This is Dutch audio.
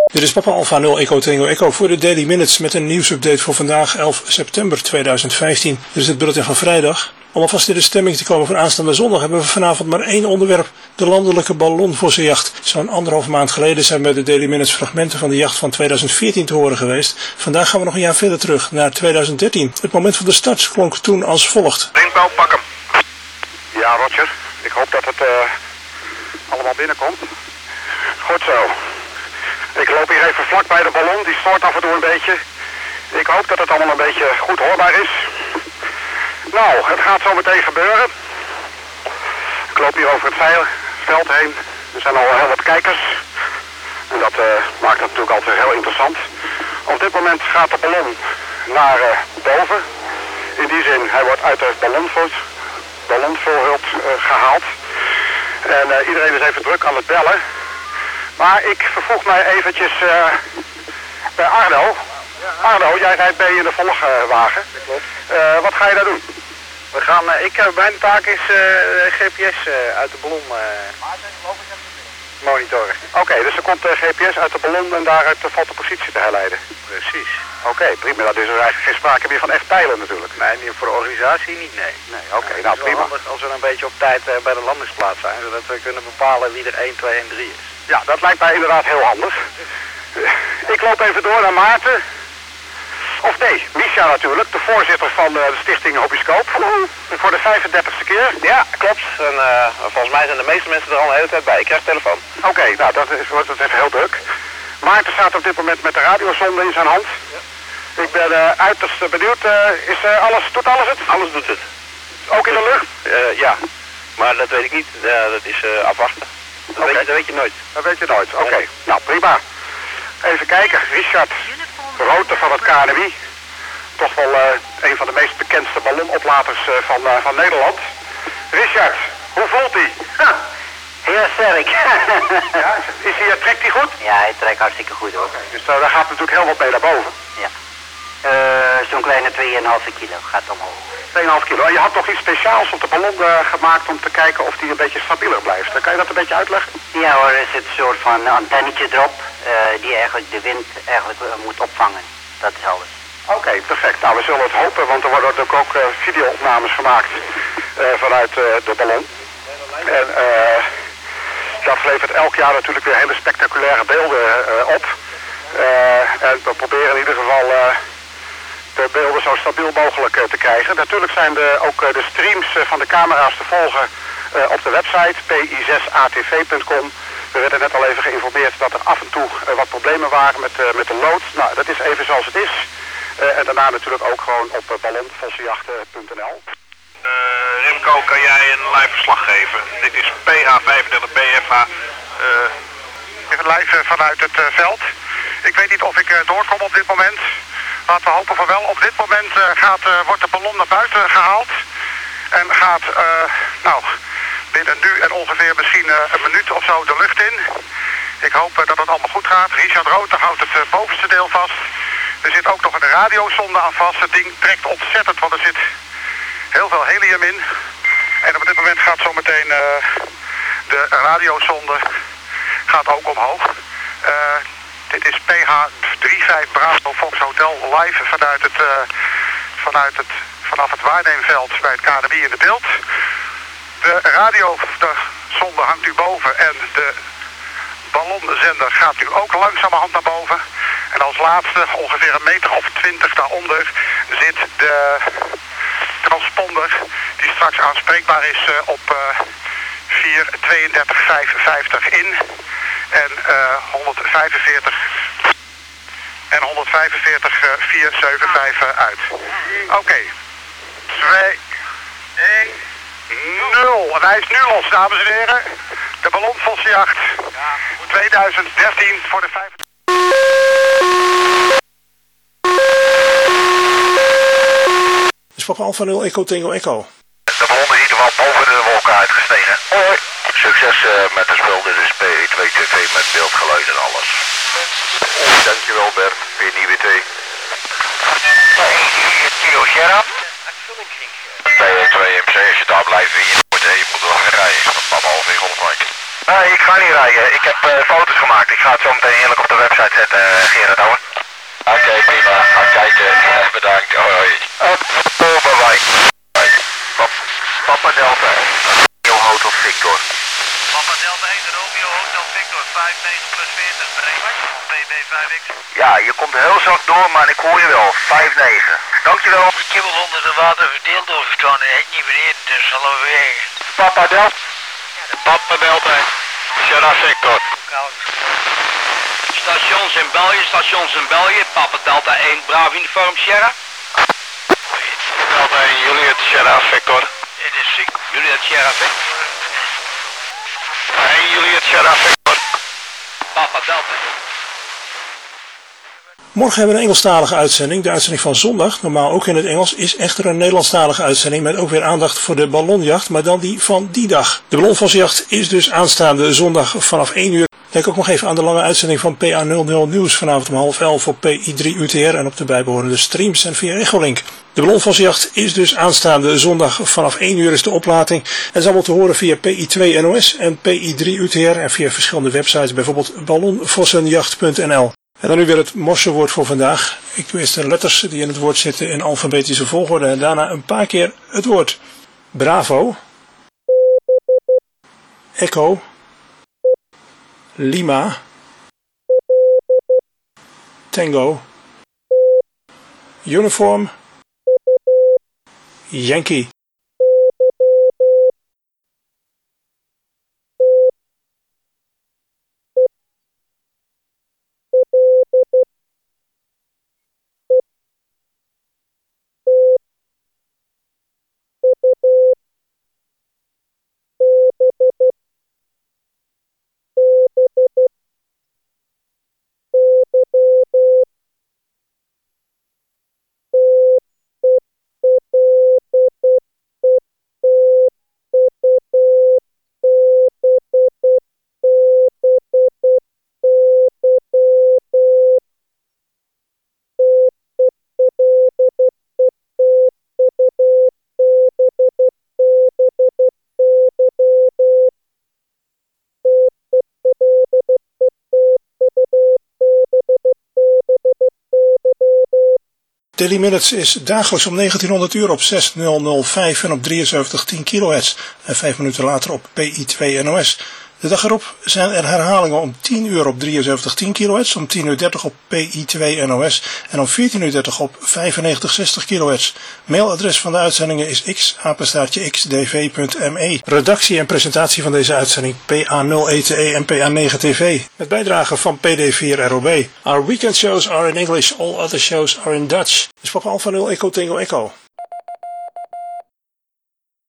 Dit is Papa Alpha 0 Echo Tango Echo voor de Daily Minutes met een nieuwsupdate voor vandaag 11 september 2015. Dit is het bulletin van vrijdag. Om alvast in de stemming te komen voor aanstaande zondag hebben we vanavond maar één onderwerp, de landelijke ballonvossenjacht. Zo'n 1,5 maand geleden zijn bij de Daily Minutes fragmenten van de jacht van 2014 te horen geweest. Vandaag gaan we nog een jaar verder terug, naar 2013. Het moment van de start klonk toen als volgt. Ringbouw, pak hem. Ja, Roger. Ik hoop dat het allemaal binnenkomt. Goed zo. Ik loop hier even vlak bij de ballon, die stoort af en toe een beetje. Ik hoop dat het allemaal een beetje goed hoorbaar is. Nou, het gaat zo meteen gebeuren. Ik loop hier over het veld heen. Er zijn al heel wat kijkers. En dat maakt het natuurlijk altijd heel interessant. Op dit moment gaat de ballon naar boven. In die zin, hij wordt uit de ballonvulhult gehaald. En iedereen is even druk aan het bellen. Maar ik vervoeg mij eventjes bij Arno. Arno, jij rijdt mee in de volgwagen. Wat ga je daar doen? We gaan, mijn taak is GPS uit de ballon monitoren. Oké, dus er komt GPS uit de ballon en daaruit valt de positie te herleiden. Precies. Oké, prima. Dat is er eigenlijk geen sprake meer van echt pijlen natuurlijk. Nee, voor de organisatie niet, nee. Oké, nou het is prima. wel handig als we een beetje op tijd bij de landingsplaats zijn, zodat we kunnen bepalen wie er 1, 2 en 3 is. Ja, dat lijkt mij inderdaad heel handig. Ik loop even door naar Maarten. Of nee, Misha natuurlijk, de voorzitter van de stichting Hobbyscoop. Voor de 35e keer. Ja, klopt. En volgens mij zijn de meeste mensen er al een hele tijd bij. Ik krijg telefoon. Oké, nou dat wordt even heel druk. Maarten staat op dit moment met de radiozonde in zijn hand. Ja. Ik ben uiterst benieuwd. Doet alles het? Alles doet het. Ook in de lucht? Ja, maar dat weet ik niet. Dat is afwachten. Dat weet je nooit. Dat weet je nooit. Oké, nou prima. Even kijken, Richard Rooter van het KNMI. Toch wel een van de meest bekendste ballonoplaters van Nederland. Richard, hoe voelt hij? Heel sterk. Ja, trekt hij goed? Ja, hij trekt hartstikke goed hoor. Dus daar gaat natuurlijk heel wat mee naar boven. Ja. Zo'n kleine 2,5 kilo gaat omhoog. 2,5 kilo. En je had toch iets speciaals op de ballon gemaakt om te kijken of die een beetje stabieler blijft. Kan je dat een beetje uitleggen? Ja hoor, er zit een soort van antennetje erop die eigenlijk de wind moet opvangen. Dat is alles. Oké, perfect. Nou, we zullen het hopen, want er worden natuurlijk ook video-opnames gemaakt vanuit de ballon. En dat levert elk jaar natuurlijk weer hele spectaculaire beelden op. En we proberen in ieder geval de beelden zo stabiel mogelijk te krijgen. Natuurlijk zijn ook de streams van de camera's te volgen op de website pi6atv.com. We werden net al even geïnformeerd dat er af en toe wat problemen waren met de load. Nou, dat is even zoals het is. En daarna natuurlijk ook gewoon op ballonvossenjachten.nl. Remco, kan jij een live verslag geven? Dit is PH35 BFH. Even live vanuit het veld. Ik weet niet of ik doorkom op dit moment. Laten we hopen van wel. Op dit moment wordt de ballon naar buiten gehaald. En gaat binnen nu en ongeveer misschien een minuut of zo de lucht in. Ik hoop dat het allemaal goed gaat. Richard Rooter houdt het bovenste deel vast. Er zit ook nog een radiozonde aan vast. Het ding trekt ontzettend, want er zit heel veel helium in. En op dit moment gaat zometeen de radiozonde gaat ook omhoog. Dit is PH35 Bravo Fox Hotel live vanaf het waarneemveld bij het KNMI in de beeld. De radiozonde hangt nu boven en de ballonzender gaat nu ook langzamerhand naar boven. En als laatste, ongeveer 1,20 meter daaronder, zit de transponder die straks aanspreekbaar is op 432.550 in en 145 475 uit. Oké. 2, 1, 0. En hij is nu los, dames en heren. De ballonvossenjacht 2013 voor de 5. Dit is Papa Alpha 0 Echo Tango Echo. De ballon is in ieder geval boven de wolken uitgestegen. Hoi. Succes met de spul. Dit is PE2TV met beeldgeluid en alles. Dankjewel Bert, voor je nieuwe thee. Kilo Sierra. PE2MC, als je daar blijft in je moet er nog gaan rijden. Papa Alpha 100 Mike. Nee, ik ga niet rijden. Ik heb foto's gemaakt. Ik ga het zo meteen eerlijk op de website zetten, Gerard Ouwe. Oké, prima. Ga kijken. Bedankt. Hoi. Bye bye. Papa Delta. Romeo Hotel Victor. Papa Delta 1, Romeo Hotel Victor, 59 plus 40, bereikbaar van BB5X. Ja, je komt heel zacht door, maar ik hoor je wel. 5-9. Dankjewel. Ik heb al onder de water verdeeld doorgestaan en het niet beneden, dus halverwege. Papa Delta. Papa Delta. Sierra Victor. Stations in België, Papa Delta 1, Bravo Uniform Sierra. Delta 1, Juliet Sierra Victor. Het is ziek, Juliet Sierra Victor. 1 Juliet Sierra Victor. Papa Delta. Morgen hebben we een Engelstalige uitzending. De uitzending van zondag, normaal ook in het Engels, is echter een Nederlandstalige uitzending met ook weer aandacht voor de ballonjacht, maar dan die van die dag. De ballonvalsjacht is dus aanstaande zondag vanaf 1 uur. Denk ook nog even aan de lange uitzending van PA00 Nieuws vanavond om 10:30 voor PI3 UTR en op de bijbehorende streams en via Echolink. De ballonvalsjacht is dus aanstaande zondag vanaf 1 uur is de oplating en is allemaal te horen via PI2 NOS en PI3 UTR en via verschillende websites, bijvoorbeeld ballonvossenjacht.nl. En dan nu weer het morsewoord voor vandaag. Ik doe eerst de letters die in het woord zitten in alfabetische volgorde en daarna een paar keer het woord. Bravo, Echo, Lima, Tango, Uniform, Yankee. Daily Minutes is dagelijks om 1900 uur op 6005 en op 7310 kHz en 5 minuten later op PI2 NOS. De dag erop zijn er herhalingen om 10 uur op 7310 kHz, om 10:30 op PI2 NOS en om 14:30 op 9560 kHz. Mailadres van de uitzendingen is x@xdv.me. Redactie en presentatie van deze uitzending PA0ETE en PA9TV. Met bijdrage van PD4ROB. Our weekend shows are in English, all other shows are in Dutch. Dus Papa Alpha 0 Echo Tango Echo.